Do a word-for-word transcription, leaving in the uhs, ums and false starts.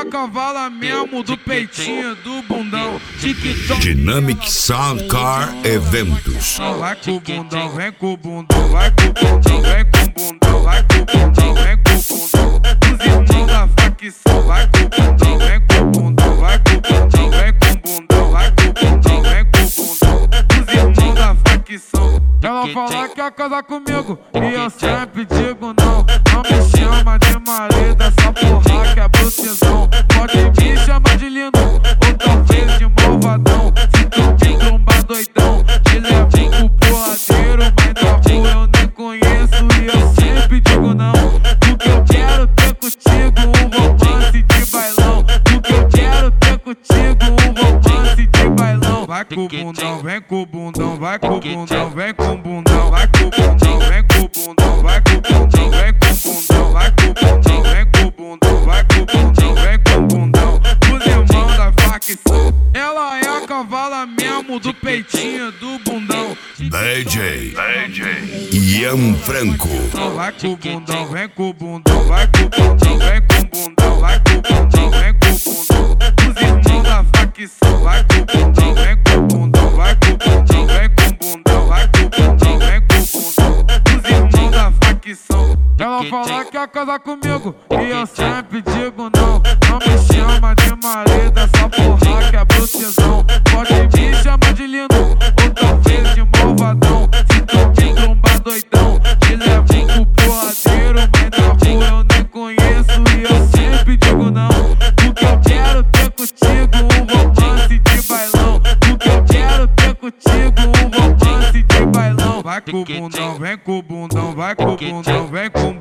cavala mesmo do peitinho do bundão. Dynamic Sound Car Eventos. Vai com o bundão, vem com o bundão, vai com o bundão, vem com o bundão, vai com o bundão, vem com o bundão. Os irmãos da facção, vai com o bundão, vem com o bundão, vai com o bundão, vem com o bundão, vai com o bundão, vem com o bundão. Os irmãos da facção. Ela fala que quer casar comigo e eu sempre digo não. Não me chama de marido, essa porra que é brutezão. Pode me chamar de lindo ou talvez de malvadão. Se tu me trombar doidão, te levo pro porradeiro. Mas na rua eu nem conheço e eu sempre digo não. Porque eu quero ter contigo um romance de bailão. Porque eu quero ter contigo um romance de bailão. Vai com o bundão, vem com o bundão, vai com o bundão, vem com o bundão, vai com o bundão, vem com o bundão, vai com o bundão, vem com o bundão, vai com o bundão, vem com o bundão, vai com o bundão, vem com o bundão. Os irmãos da facção. Ela é a cavala mesmo do peitinho do bundão. D J Ian Franco. Vai com o bundão, vem com o bundão, vai com o bundão, vem com o bundão, vai com o bundão, vem com o bundão. Os irmãos da facção. Vai com o bundão, vem com o bundão, vai com o bundão, vem com o bundão, vai com o bundão, vem com o bundão. Os irmãos da facção. Ela fala que quer casar comigo e eu sempre digo não. Não me chama de marido, essa porra que é brutezão. Pode me chamar de lindo ou talvez de malvadão. Se tu me trombar doidão, te levo pro porradeiro. Mas na rua eu nem conheço e eu sempre digo não. Porque eu quero ter contigo um romance de bailão. Porque eu quero ter contigo um romance de bailão. Vai com o bundão, vem com o bundão, vai com o bundão, vem com o